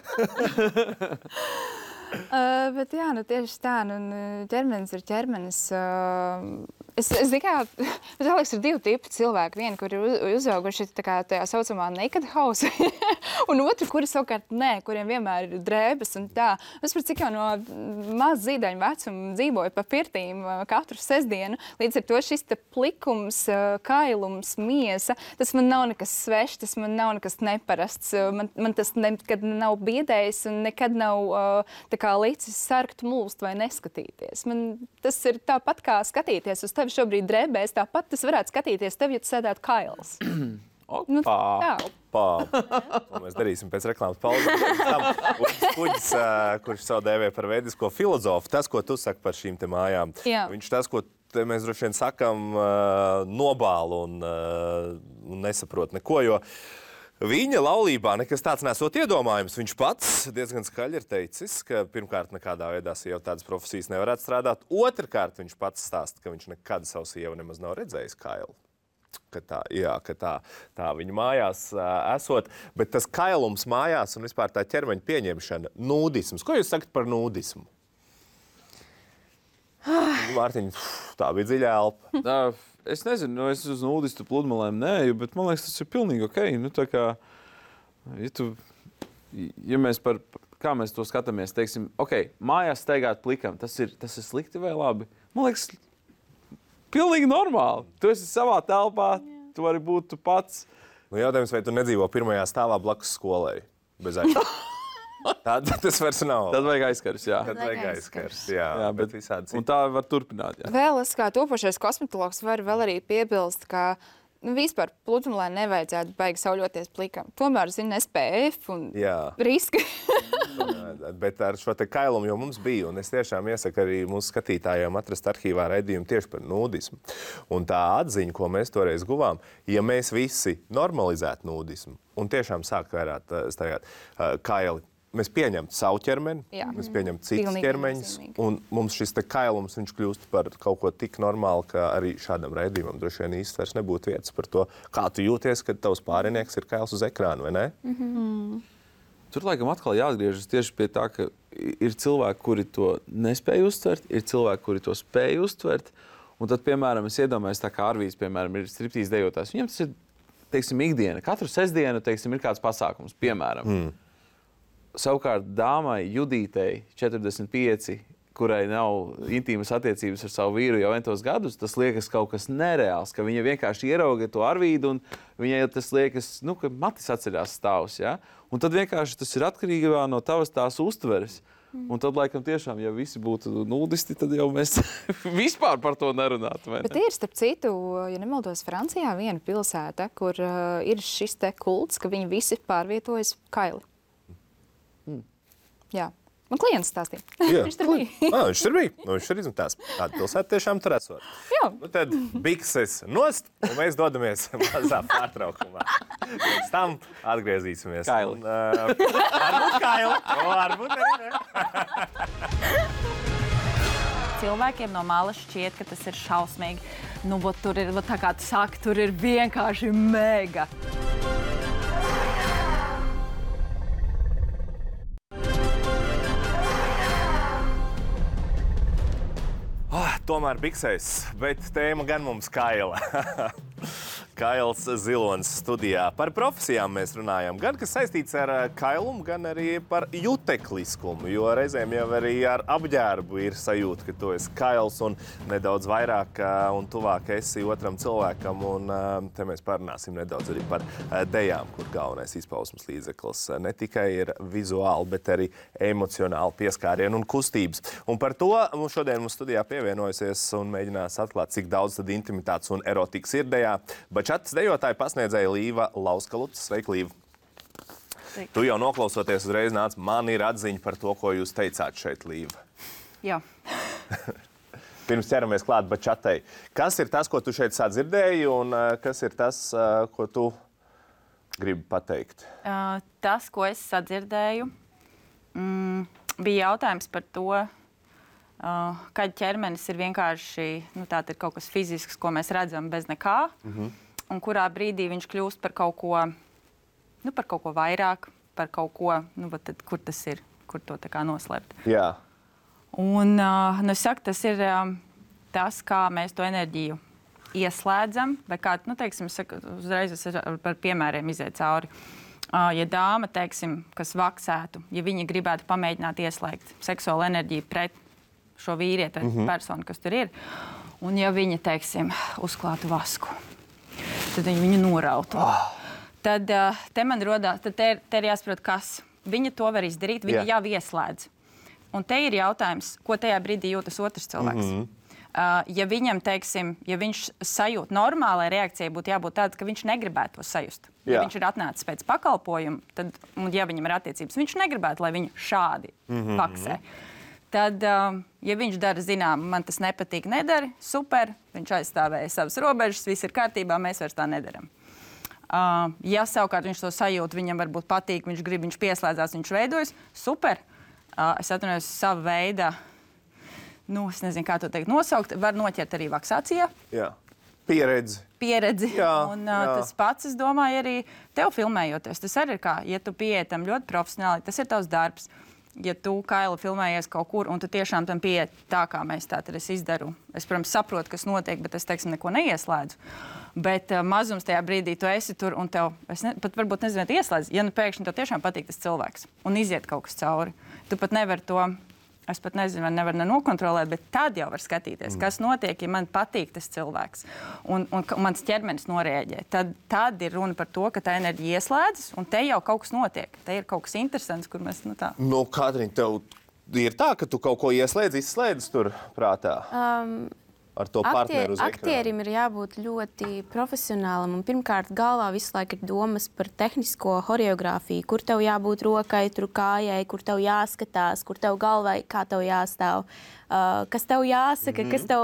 Speaker 8: Uh, bet jā, nu tieši tā, nu ķermenis ir ķermenis. Uh, es, es tikai, bet liekas, ir divi tipi cilvēki. Vieni, kuri ir uzauguši tā kā tajā saucamā naked house, un otru, kuri savukārt nē, kuriem vienmēr ir drēbes un tā. Es par cik jau no maz zīdaiņu vecuma dzīvoju pa pirtīm katru sestdienu, līdz ar to šis te plikums, kailums, miesa, tas man nav nekas svešs, tas man nav nekas neparasts. Man, man tas nekad nav biedējis un nekad nav tā kā līdzis sarkt mulst vai neskatīties. Man tas ir tāpat kā skatīties uz tevi šobrīd drēbēs, tāpat tas varētu skatīties tevi, ja tu sēdētu kails. Nu, tā.
Speaker 1: Pā. To mēs darīsim pēc reklāmas pauzes. Tam kuģis, kurš savu dēvē par veidisko filozofu, tas, ko tu saki par šīm te mājām,
Speaker 8: Jā.
Speaker 1: viņš tas, ko te mēs droši vien sakam, nobālu un, un nesaprot neko, jo viņa laulībā nekas tāds nesot iedomājums. Viņš pats diezgan skaļi ir teicis, ka pirmkārt nekādā veidā sieva tādas profesijas nevarētu strādāt. Otrkārt viņš pats stāsta, ka viņš nekad savu sievu nemaz nav redzējis kailu. Ka tā, jā, ka tā, tā viņa mājās uh, esot. Bet tas kailums mājās un vispār tā ķermeņa pieņemšana, nūdisms. Ko jūs sakat par nūdismu? Mārtiņ, tā bija dziļa elpa.
Speaker 5: Tā, es nezinu, nu, es uz nūdistu pludmalēm neju, bet man liekas, tas ir pilnīgi ok. Nu, tā kā, ja, tu, ja mēs par, kā mēs to skatāmies, teiksim, ok, mājās steigāt plikam, tas ir, tas ir slikti vai labi? Man liekas, pilnīgi normāli. Tu esi savā telpā, tu vari būt tu pats.
Speaker 1: Nu, jautājums, vai tu nedzīvo pirmajā stāvā blakus skolai? Bez aizskars. Tad tas vairs nav.
Speaker 5: Tad vajag aizskars, jā.
Speaker 1: Tad vajag aizskars, jā.
Speaker 5: jā bet,
Speaker 1: bet visādi.
Speaker 5: Un tā var turpināt, jā.
Speaker 8: Vēl es kā topošais kosmetologs varu vēl arī piebilst, ka nu, vispār pludmalē nevajadzētu baigi sauļoties plikam. Tomēr zina S P F un jā. riski.
Speaker 1: Bet ar šo te kailumu jau mums bija, un es tiešām iesaku arī mūsu skatītājiem atrast arhīvā raidījumu tieši par nūdismu. Un tā atziņa, ko mēs toreiz guvām, ja mēs visi normalizētu nūdismu un tiešām sākt vairāk staigāt uh, kaili, mēs pieņemtu savu ķermeni, Jā. mēs pieņemtu citus ķermeņus, un mums šis te kailums, viņš kļūst par kaut ko tik normālu, ka arī šādam raidījumam droši vien īsti vairs nebūtu vietas par to, kā tu jūties, kad tavs pārinieks ir kails uz ekrāna, vai ne?
Speaker 8: Mm-hmm.
Speaker 5: Tur, laikam, atkal jāatgriežas tieši pie tā, ka ir cilvēki, kuri to nespēja uztvert, ir cilvēki, kuri to spēja uztvert, un tad, piemēram, es iedomājos tā kā Arvīds, piemēram, ir striptīz dejotājs. Viņam tas ir, teiksim, ikdiena. Katru sestdienu, teiksim, ir kāds pasākums, piemēram. Mm. Savukārt dāmai Judītei, četrdesmit pieci, kurai nav intīmas attiecības ar savu vīru jau entos gadus, tas liekas kaut kas nereāls, ka viņa vienkārši ierauga to Arvīdu un viņai tas liekas, nu, ka matis atcerās stāvus, ja? Un tad vienkārši tas ir atkarīgā no tavas tās uztveres. Mm. Un tad, laikam, tiešām, ja visi būtu nūdisti, tad jau mēs vispār par to nerunātu.
Speaker 8: Bet ir, starp citu, ja nemaldos, Francijā viena pilsēta, kur uh, ir šis te kults, ka viņi visi pārvietojas kaili. Mm. Jā. Man klients stāstīja. Viņš tur bija.
Speaker 1: ah, viņš tur bija. Nu, viņš tur izmetās. Tāda pilsēta tiešām tur esot.
Speaker 8: Jā.
Speaker 1: Nu, tad bikses nost, un mēs dodamies mazā pārtraukumā. Pēc tam atgriezīsimies.
Speaker 5: Kaili.
Speaker 1: Un, uh, varbūt kaili. O, varbūt arī ne.
Speaker 3: Cilvēkiem no malas šķiet, ka tas ir šausmīgi. Nu, vat tur ir, vat tā kā tu saki, tur ir vienkārši mega.
Speaker 1: tomēr biksēs, bet tēma gan mums Kaila. Kails Zilonis studijā. Par profesijām mēs runājam. Gan kas saistīts ar kailumu, gan arī par jutekliskumu, jo reizēm jau arī ar apģērbu ir sajūta, ka tu esi kails un nedaudz vairāk un tuvāk esi otram cilvēkam. Un te mēs parunāsim nedaudz arī par dejām, kur galvenais izpausmes līdzeklis ne tikai ir vizuāli, bet arī emocionāli pieskārieni un kustības. Un par to mums šodien mums studijā pievienojusies un mēģinās atklāt, cik daudz tad intimitātes un erotikas ir dejā. Bačatas dejotāja pasniedzēja Līva Lauskaluts. Sveika, Līva! Sveika. Tu jau noklausoties uzreiz nāc, man ir atziņa par to, ko jūs teicāt šeit, Līva.
Speaker 3: Jā.
Speaker 1: Pirms ķeramies klāt bačatai. Kas ir tas, ko tu šeit sadzirdēji, un kas ir tas, ko tu gribi pateikt?
Speaker 3: Uh, tas, ko es sadzirdēju, mm, bija jautājums par to, Uh, kad ķermenis ir vienkārši, nu, tā ir kaut kas fizisks, ko mēs redzam bez nekā, mm-hmm. un kurā brīdī viņš kļūst par kaut ko, nu, par kaut ko vairāk, par kaut ko, nu, tad, kur tas ir, kur to tā kā noslēpt.
Speaker 1: Jā.
Speaker 3: Un, uh, nu, es saku, tas ir um, tas, kā mēs to enerģiju ieslēdzam, vai kā, nu, teiksim, es saku, uzreiz es par piemēriem iziet cauri. Uh, ja dāma, teiksim, kas vaksētu, ja viņa gribētu pamēģināt ieslēgt seksuālu enerģiju pret šo vīrieti, mm-hmm. personu, kas tur ir. Un ja viņa, teiksim, uzklātu vasku, tad viņa viņu norautu. Oh. Tad uh, te man rodās, tad te ir, te ir jāsaprot, kas. Viņa to var izdarīt, viņa yeah. jau ieslēdz. Un te ir jautājums, ko tajā brīdī jūtas otrs cilvēks. Mm-hmm. Uh, ja viņam, teiksim, ja viņš sajūt, normālai reakcijai būtu jābūt tāda, ka viņš negribētu to sajust. Ja yeah. viņš ir atnācis pēc pakalpojuma, tad, un ja viņam ir attiecības, viņš negribētu, lai viņu šādi mm-hmm. paksē. Tad, ja viņš dara zinām, man tas nepatīk, nedara, super, viņš aizstāvēja savas robežas, viss ir kārtībā, mēs vairs tā nedaram. Uh, ja savukārt viņš to sajūt, viņam varbūt patīk, viņš grib, viņš pieslēdzās, viņš veidojas, super. Uh, es atvainojos savu veidu, nu, es nezinu, kā to teikt, nosaukt, var noķert arī vaksācijā.
Speaker 1: Jā. Pieredzi.
Speaker 3: Pieredzi.
Speaker 1: Jā,
Speaker 3: un uh,
Speaker 1: jā.
Speaker 3: Tas pats, es domāju, arī tev filmējoties. Tas arī ir kā, ja tu pieeji tam ļoti profesionāli, tas ir tavs darbs. Ja tu, Kaila, filmējies kaut kur, un tu tiešām tam pieiet tā, kā mēs tā tad es izdaru. Es, protams, saprotu, kas notiek, bet es, teiksim, neko neieslēdzu. Bet uh, mazums tajā brīdī tu esi tur, un tev, es ne, pat varbūt nezināt, ieslēdz, ja nu pēkšņi tev tiešām patīk tas cilvēks, un iziet kaut kas cauri. Tu pat nevar to, es pat nezinu, vai nevar nenokontrolēt, bet tad jau var skatīties, mm. kas notiek, ja man patīk tas cilvēks, un, un, un mans ķermenis norēģē. Tad, tad ir runa par to, ka tā enerģija ieslēdzas, un te jau kaut kas notiek. Te ir kaut kas interesants, kur mēs, nu tā.
Speaker 1: Nu, Katrīna, tev ir tā, ka tu kaut ko ieslēdz, izslēdz tur prātā? Um... Ar to partneru uz ekrāna.
Speaker 2: Aktierim ir jābūt ļoti profesionālam. Un pirmkārt, galvā visu laiku ir domas par tehnisko horeogrāfiju, kur tev jābūt rokai, tur kājai, kur tev jāskatās, kur tev galvai, kā tev jāstāv, uh, kas tev jāsaka, mm-hmm. kas tev...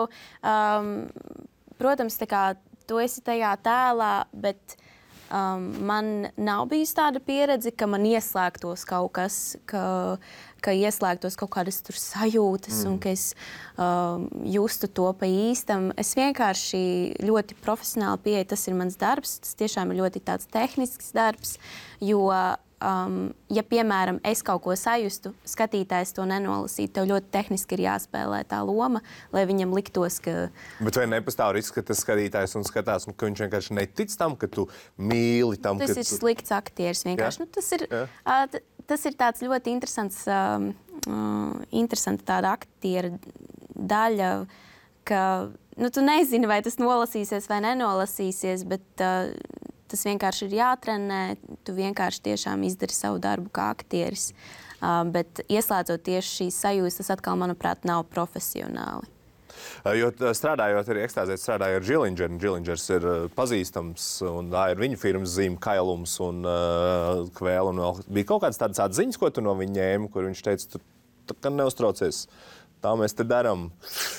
Speaker 2: Um, protams, tā kā tu esi tajā tēlā, bet um, man nav bijis tāda pieredze, ka man ieslēgtos kaut kas, ka... ka ieslēgtos kaut kādas tur sajūtas mm. un ka es uh, justu to pa īstam. Es vienkārši ļoti profesionāli pieeju, tas ir mans darbs, tas tiešām ir ļoti tāds tehnisks darbs, jo, um, ja, piemēram, es kaut ko sajustu, skatītājs to nenolasītu, tev ļoti tehniski ir jāspēlē tā loma, lai viņam liktos, ka...
Speaker 1: Bet vai nepastāv risks, ka tas skatītājs un skatās, un ka viņš vienkārši netic tam, ka tu mīli tam,
Speaker 2: tas
Speaker 1: ka
Speaker 2: ir
Speaker 1: tu...
Speaker 2: slikts aktieris vienkārši. Nu, tas ir... Uh, Tas ir tāds ļoti interesants, um, uh, interesanta tāda aktiera daļa, ka nu, tu nezini, vai tas nolasīsies vai nenolasīsies, bet uh, tas vienkārši ir jātrenē. Tu vienkārši tiešām izdari savu darbu kā aktieris. Uh, bet ieslēdzot tieši šīs sajūtas, tas atkal, manuprāt, nav profesionāli.
Speaker 1: Jo strādājot arī ekstāzēt, strādāju ar Džillingeru. Džillingers ir pazīstams, un tā ir viņa firmas zīme, kailums un uh, kvēl. Un vēl bija kaut kādas tādas atziņas, ko tu no viņa ņēmi, kur viņš teica, tu, tu kā neuztraucies, tā mēs te daram,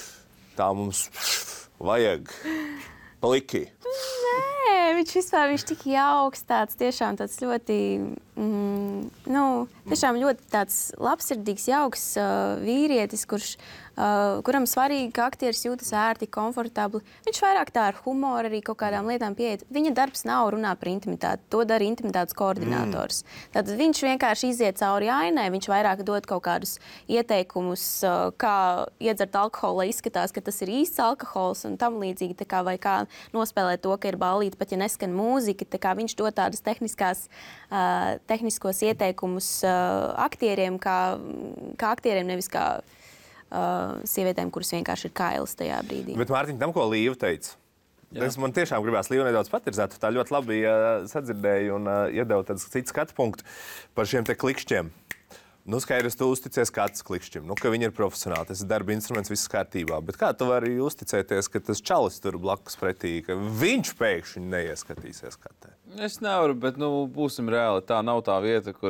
Speaker 1: tā mums vajag pliki.
Speaker 2: Nē, viņš vispār viņš tik jauks, tāds tiešām tāds ļoti, mm, nu, tiešām ļoti tāds labsirdīgs, jauks uh, vīrietis, kurš uh, kuram svarīgi, ka aktieris jūtas ērti, komfortabli. Viņš vairāk tā ar humoru arī kaut kādām lietām pieiet. Viņa darbs nav runāt par intimitāti, to dara intimitātes koordinators. Mm. Tad viņš vienkārši iziet cauri ainai, viņš vairāk dod kaut kādus ieteikumus, uh, kā iedzert alkoholu, lai izskatās, ka tas ir īsts alkohols un tam līdzīgi, tā kā, vai kā nospēlēt to, ka ir ballīte, pat ja neskan mūzika, tā kā viņš dod tādas tehniskās, uh, tehniskos ieteikumus uh, aktieriem, kā, kā aktieriem, nevis kā uh, sievietēm, kuras vienkārši ir kailas tajā brīdī.
Speaker 1: Bet Mārtiņ, tam, ko Līva teica, es man tiešām gribās Līvu nedaudz patirzēt, tā ļoti labi uh, sadzirdēju un uh, iedeva tāds cits skatu punktu par šiem te klikšķiem. Nu, skaidrs, tu uzticies kāds klikšķim, nu, ka viņi ir profesionāli, tas ir darba instruments, viss kārtībā. Bet kā tu vari uzticēties, ka tas čalis tur blakus pretī, ka viņš pēkšņi neieskatīsies katē?
Speaker 5: Es nevaru, bet, nu, būsim reāli. Tā nav tā vieta, kur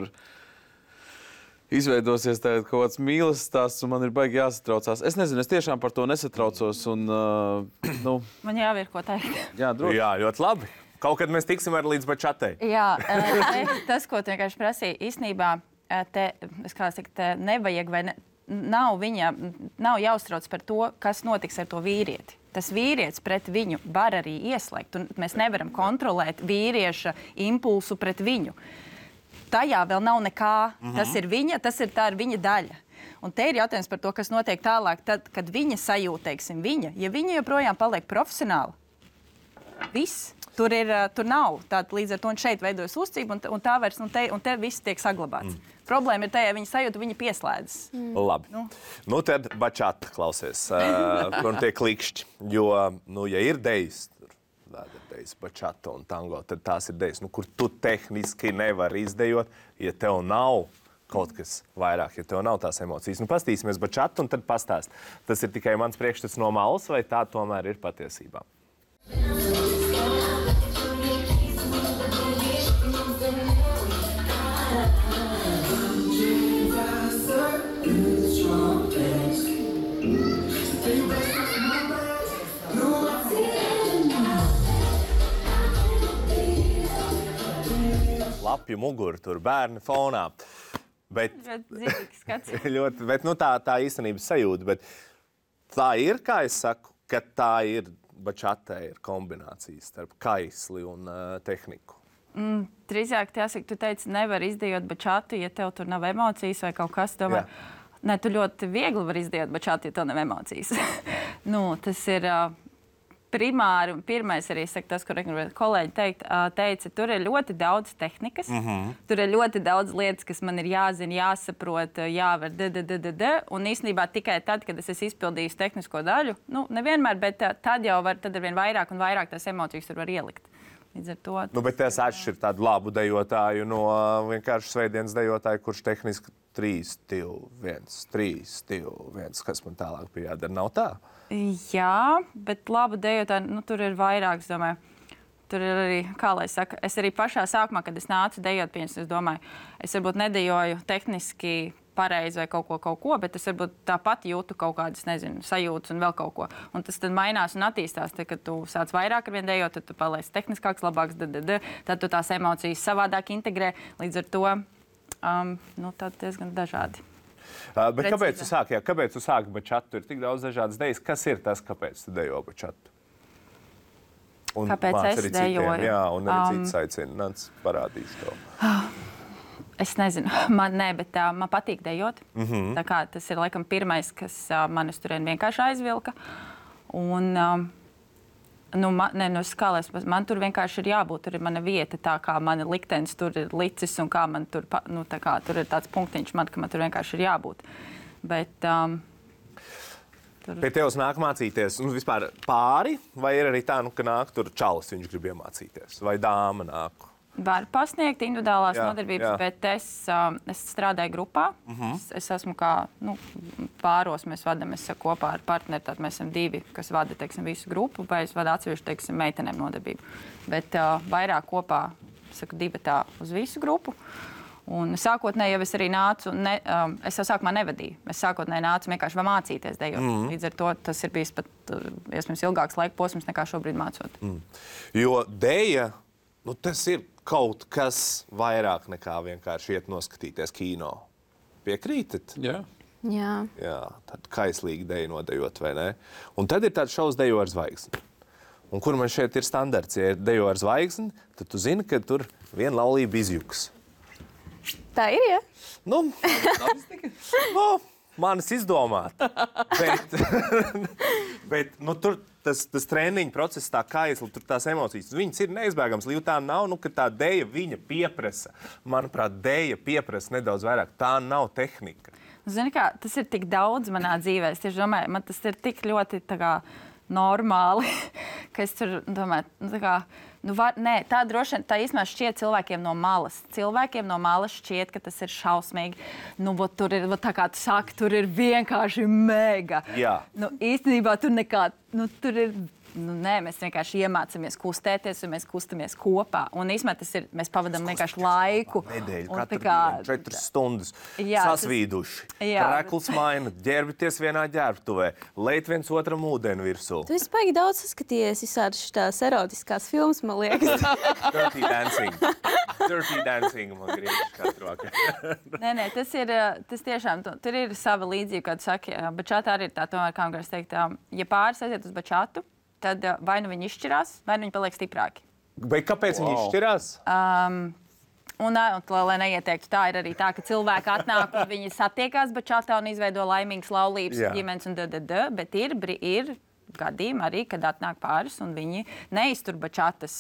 Speaker 5: izveidosies tagad kaut kāds mīlas stāsts, un man ir baigi jāsatraucās. Es nezinu, es tiešām par to nesatraucos, un, uh, nu...
Speaker 3: Man jāvier ko teikt.
Speaker 5: Jā, droši.
Speaker 1: Jā, ļoti labi. Kaut kad mēs tiksim arī līdz bačatei.
Speaker 3: Jā, tas, ko tu vienkārši prasīji, īstenībā, te, es kā saku, te nevajag vai ne, nav viņa, nav jāuztrauc par to, kas notiks ar to vīrieti. Tas vīrietis pret viņu var arī ieslēgt, un mēs nevaram kontrolēt vīrieša impulsu pret viņu. Tajā vēl nav nekā, mm-hmm. tas ir viņa, tas ir tā ir viņa daļa. Un te ir jautājums par to, kas notiek tālāk, tad, kad viņa sajūt, teiksim, viņa, ja viņa joprojām paliek profesionāli, viss. Tur, ir, tur nav. Tātad līdz ar to šeit veidojas uzcība, un, un tā vairs, un te, un te viss tiek saglabāts. Mm. Problēma ir tajā, viņa sajūta, viņa pieslēdzas.
Speaker 1: Mm. Labi. Nu, nu tad bačata klausies, uh, kur tie klikšķi. Jo, nu, ja ir dejas, tur vēda dejas, bačata un tango, tad tās ir dejas, nu, kur tu tehniski nevari izdejot, ja tev nav kaut kas vairāk, ja tev nav tās emocijas. Nu, pastīsimies bačatu un tad pastāst. Tas ir tikai mans priekšstats no malas, vai tā tomēr ir patiesībā? Lapju muguru, tur bērni fonā. Bet, ļoti, bet nu, tā, tā īstenības sajūta. Bet tā ir, kā es saku, ka tā ir bačatē ir kombinācijas starp kaisli un uh, tehniku.
Speaker 3: Mm, drīzāk jāsaka, tu teici, nevar izdejot bačatu, ja tev tur nav emocijas vai kaut kas. Domāju, ne, tu ļoti viegli var izdejot bačatu, ja tev nav emocijas. nu, tas ir... Uh, Primāri un pirmais arī saka tas, ko kolēģi teikt, teica, tur ir ļoti daudz tehnikas, mm-hmm. tur ir ļoti daudz lietas, kas man ir jāzina, jāsaprot, jāvar, d, d, d, d, d, un īstenībā tikai tad, kad es esmu izpildījis tehnisko daļu, nu, nevienmēr, bet tad jau var, tad ar vien vairāk un vairāk tās emocijas tur var ielikt. Līdz ar to...
Speaker 1: Nu, bet tas atšķir tādu labu dejotāju no vienkārši svētdienas dejotāju, kurš tehniski trīs, divi, viens, trīs, divi, viens, kas man tālāk bija jādara, nav tā?
Speaker 3: Jā, bet labu dejotāju, nu, tur ir vairāk, es domāju. Tur ir arī, kā lai saka, es arī pašā sākumā, kad es nācu dejot, pieņems, es domāju, es varbūt nedejoju tehniski pareizi vai kaut ko, kaut ko, bet es varbūt tāpat jūtu kaut kādas, nezinu, sajūtas un vēl kaut ko. Un tas tad mainās un attīstās, tad, kad tu sāc vairāk ar vien dejot, tad tu paliec tehniskāks, labāks, d, d, d, tad tu tās emocijas savādāk integrē, līdz ar to, um, nu, tad diezgan dažādi.
Speaker 1: Uh, bet Precīzā. kāpēc tu sāki, jā, kāpēc tu sāki bačatu? Ir tik daudz dažādas dejas. Kas ir tas, kāpēc tu dejo bačatu? Un
Speaker 3: kāpēc es
Speaker 1: arī
Speaker 3: dejoju?
Speaker 1: Citiem, jā, un arī
Speaker 3: um,
Speaker 1: cits aicina. Nāc, parādīšu to.
Speaker 3: Es nezinu, man ne, bet uh, man patīk dejot.
Speaker 1: Mm-hmm.
Speaker 3: Tā kā tas ir laikam pirmais, kas uh, man uz turien vienkārši aizvilka. Un, um, nu, man, ne, nu, skalēs, man tur vienkārši ir jābūt, tur ir mana vieta, tā kā mana liktenis tur ir licis un kā man tur, nu, tā kā tur ir tāds punktiņš man, ka man tur vienkārši ir jābūt. Bet... Um, tur...
Speaker 1: Pie tevis nāk mācīties, nu, vispār pāri, vai ir arī tā, nu, ka nāk tur čalis, viņš grib iemācīties, vai dāma nāk?
Speaker 3: Var pasniegt individuālās
Speaker 1: jā,
Speaker 3: nodarbības,
Speaker 1: jā.
Speaker 3: bet es, um, es strādāju grupā. Uh-huh. es, es esmu kā, nu, pāros mēs vadam, es saku, kopā ar partneri, tad mēs esam divi, kas vada, teiksim, visu grupu, vai es vadu atsevišķi, teiksim, meitenēm nodarbību. Bet uh, vairāk kopā, saku, divi tā uz visu grupu. Un sākotnēji jau es arī nācu, ne, um, es jau sākumā nevadīju. Es sākotnēji nācu vienkārši mācīties dejot. Mm. Līdz ar to tas ir bijis pat, iespējams, ilgāks laika posms nekā šobrīd mācot.
Speaker 1: Mm. Jo deja, nu, tas ir kaut kas vairāk nekā vienkārši iet noskatīties kino. Piekrītat?
Speaker 5: Jā.
Speaker 2: Jā.
Speaker 1: Jā, tad kaislīgi deju nodejot, vai ne? Un tad ir tāds šovs Dejo ar zvaigzni. Un kur man šeit ir standarts? Ja ir Dejo ar zvaigzni, tad tu zini, ka tur viena laulība izjuks.
Speaker 2: Tā ir, ja?
Speaker 1: Nu, nu manis izdomāt. Bet, bet nu, tur tas, tas treniņu process, tā kaisli, tur tās emocijas, viņas ir neizbēgams. Jo tā nav, nu, ka tā deja viņa pieprasa. Manuprāt, deja pieprasa nedaudz vairāk. Tā nav tehnika.
Speaker 3: Zini kā, tas ir tik daudz manā dzīvē. Es tieši domāju, man tas ir tik ļoti tā kā normāli, ka es tur domāju, nu, tā kā, nu, var, nē, tā droši vien, tā īstenībā šķiet cilvēkiem no malas. Cilvēkiem no malas šķiet, ka tas ir šausmīgi. Nu, vat, tur ir, vat, tā kā tu saki, tur ir vienkārši mega.
Speaker 1: Jā.
Speaker 3: Nu, īstenībā tur nekā, nu, tur ir, nu, nē, mēs vienkārši iemācāmies kustēties, un mēs kustamies kopā. Un īstenībā tas ir, mēs pavadām vienkārši laiku.
Speaker 1: Nedēļu,
Speaker 3: un,
Speaker 1: katru
Speaker 3: kā,
Speaker 1: dienu, četras stundas,
Speaker 3: jā,
Speaker 1: sasvīduši.
Speaker 3: Tas, jā.
Speaker 1: Rekls maina, ģērbieties vienā ģērbtuvē, leit viens otram ūdeni virsū.
Speaker 2: Tu esi paigi daudz saskatījies visādas šitās erotiskās filmas, man liekas.
Speaker 1: Dirty Dancing. Dirty Dancing, man gribas katru vakaru.
Speaker 3: Nē, nē, tas ir, tas tiešām, tur ir sava līdzība, kad saki, bačāta arī ir tā, tomēr, kā gribas teikt, ja pāris aiziet uz bačātu, tad vai nu viņi izšķirās, vai nu viņi paliek stiprāki.
Speaker 1: Bet kāpēc wow. viņi izšķirās?
Speaker 3: Um, un, un, lai neieteiktu, tā ir arī tā, ka cilvēki atnāk un viņi satiekās bačātā un izveido laimīgas laulības
Speaker 1: Jā.
Speaker 3: ģimenes un da, da, da, bet ir, ir gadījumi arī, kad atnāk pāris un viņi neiztur bačātas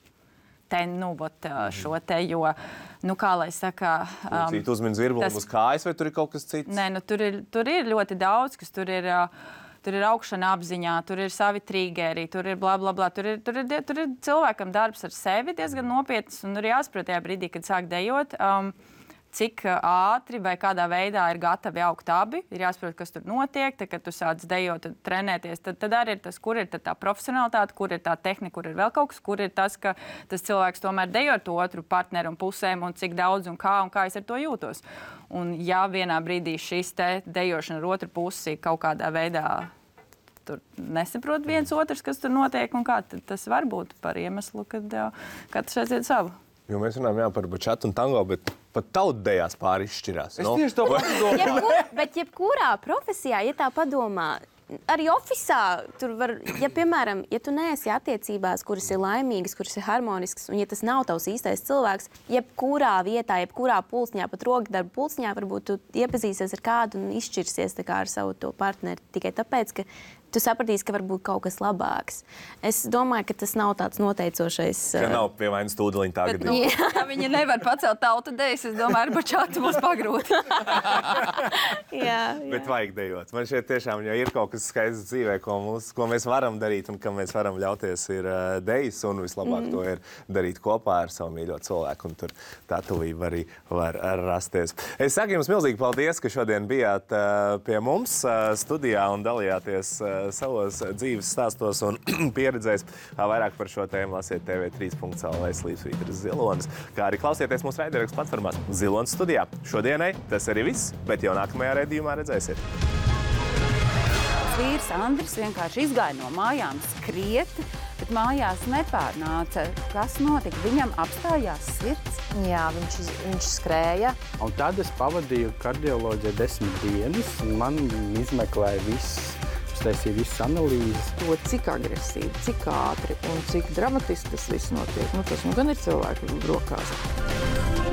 Speaker 3: te, nu, bot, šo te, jo, nu, kā lai saka...
Speaker 1: Um, Cīt uzmin zirbumu uz kājas, vai tur ir kaut kas cits?
Speaker 3: Nē, nu, tur ir, tur ir ļoti daudz, kas tur ir... Uh, Tur ir augšana apziņā, tur ir savi trigeri, tur ir bla, bla, bla. Tur ir, tur ir, tur ir cilvēkam darbs ar sevi diezgan nopietns, un ir jāsaprot tajā brīdī, kad sāk dejot, um, cik ātri vai kādā veidā ir gatavi augt abi. Ir jāsaprot, kas tur notiek, tad, kad tu sāc dejot, tad trenēties, tad, tad arī ir tas, kur ir tā profesionalitāte, kur ir tā tehnika, kur ir vēl kaut kas, kur ir tas, ka tas cilvēks tomēr dejo to otru partneru un pusēm, un cik daudz un kā, un kā es ar to jūtos. Un ja vienā brīdī šis te dejošana ar otru pusi kaut kādā veidā tur nesaprot viens otrs, kas tur notiek un kā, tad tas var būt par iemeslu, kad uh, katrs aiziet savu.
Speaker 1: Jo mēs runājam jā, par bačatu un tango, bet pat tautdejās pāri izšķirās.
Speaker 5: Es
Speaker 1: no?
Speaker 5: tieši to pašu domāju.
Speaker 2: Jebkur, bet jebkurā profesijā, ja tā padomā, arī ofisā, tur var, ja, piemēram, ja tu neesi attiecībās, kuras ir laimīgas, kuras ir harmoniskas, un ja tas nav tavs īstais cilvēks, jebkurā vietā, jebkurā pulsņā, pat rokdarba pulsņā, varbūt tu iepazīsies ar kādu un izšķirsies tā kā ar savu to partneri tikai tāpēc, ka tu sapratīsi, ka varbūt kaut kas labāks. Es domāju, ka tas nav tāds noteicošais...
Speaker 1: Ka nav pie vainas tūdeliņa tā
Speaker 3: Bet, nu, ja viņi nevar pacelt tautu dejas, es domāju, ar bačātu būs pagrūti.
Speaker 2: jā, jā.
Speaker 1: Bet vajag dejot. Man šeit tiešām jau ir kaut kas skaists dzīvē, ko, mūs, ko mēs varam darīt un kam mēs varam ļauties ir uh, dejas, un vislabāk mm. to ir darīt kopā ar savu mīļo cilvēku, un tur tā tuvība arī var rasties. Es saku jums milzīgi paldies, ka šodien bijāt uh, pie mums uh, studijā un dalījāties uh, savos dzīves stāstos un pieredzēs. Vairāk par šo tēmu lasiet T V trīs punkts L V slīpsvītras Zilonis, kā arī klausieties mūsu raidierakstu platformās Zilonis studijā. Šodienai tas arī viss, bet jau nākamajā raidījumā redzēsiet.
Speaker 13: Vīrs Andris vienkārši izgāja no mājām skriet, bet mājās nepārnāca. Kas notika? Viņam apstājās sirds.
Speaker 9: Jā, viņš, viņš skrēja.
Speaker 14: Un tad es pavadīju kardioloģiju desmit dienas, un man izmeklēja viss. Taisīja visas analīzes.
Speaker 15: To, cik agresīvi, cik ātri un cik dramatiski tas viss notiek, nu, tas nu gan ir cilvēku rokās.